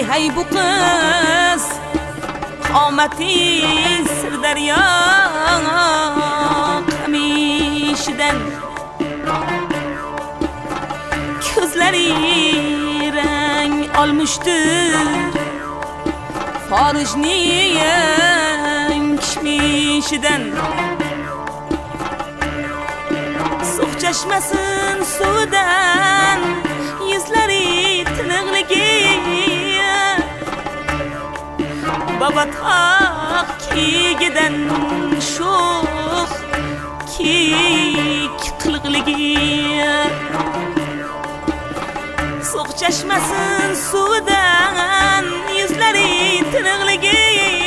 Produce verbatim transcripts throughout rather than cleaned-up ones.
hay bu qiz qomati sirdaryo qamishidan ko'zlari rang olmishdir forijning kishmishidan suv chashmasin suvdan yuzlari tiniqligi baba taq kigidan sho'x kik qiliqligi suv chashmasin suvdan yuzlari tiniqligi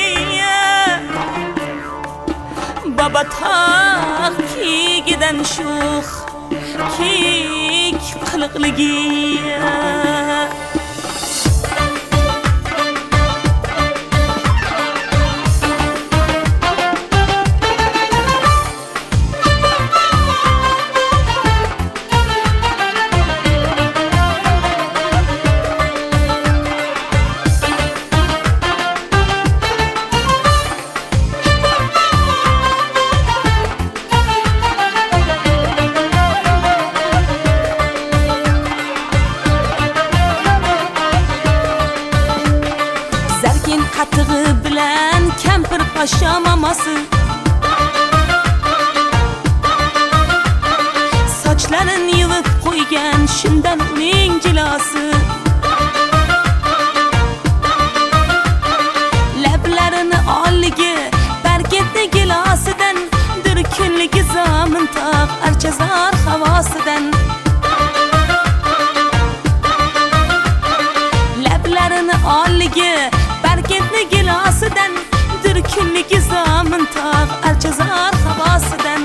baba taq kigidan sho'x kik qiliqligi qatig'i bilan kampir poshsha mamosi sochlarini yuvib qo'ygan shundan uning jilosi lablarini olligi bargetni gilosidan dur kunligi zomin tog' archazor havosidan lablarini olligi bargetni gilosidan dur kunligi zomin tog' archazor havosidan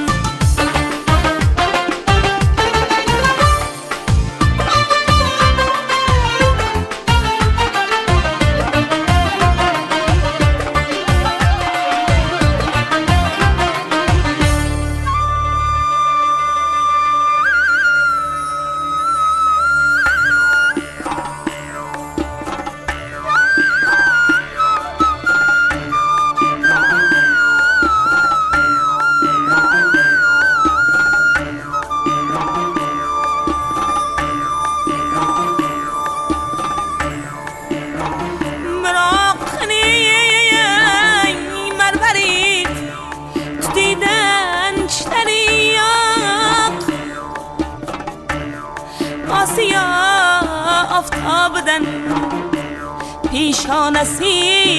Asiya aftobidan peshonasi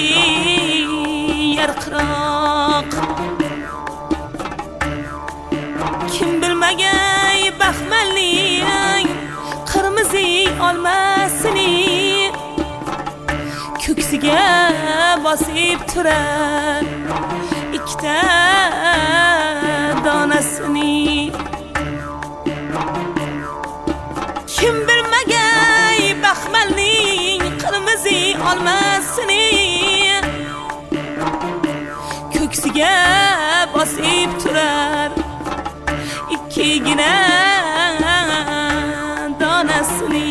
yarqiroq kim bilmagay baxmalning qirmizi olmasini ko'ksiga bosib turar ikkita donasini kim bilmagay baxmalning qirmizi olmasini ko'ksiga bosib turar ikkigina donasini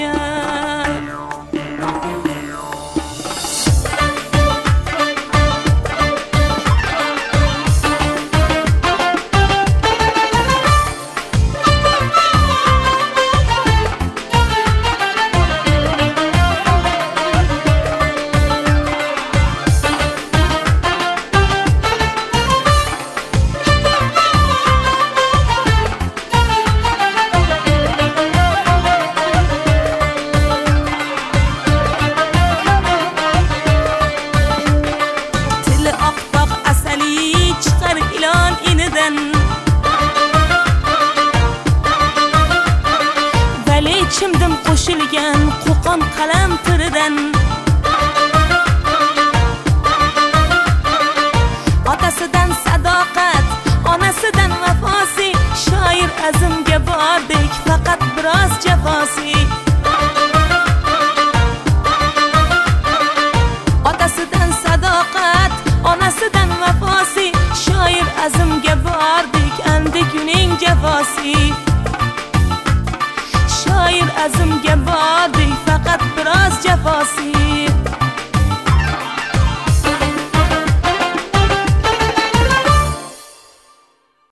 vali chimdim qo'shilgan qo'qon qalam tiridan otasidan sadoqat onasidan vafosi shoir azmga bordik faqat biroz jafosi otasidan sadoqat onasidan vafosi shoir azmga bordik andik uning jafosi shoir azmga bordik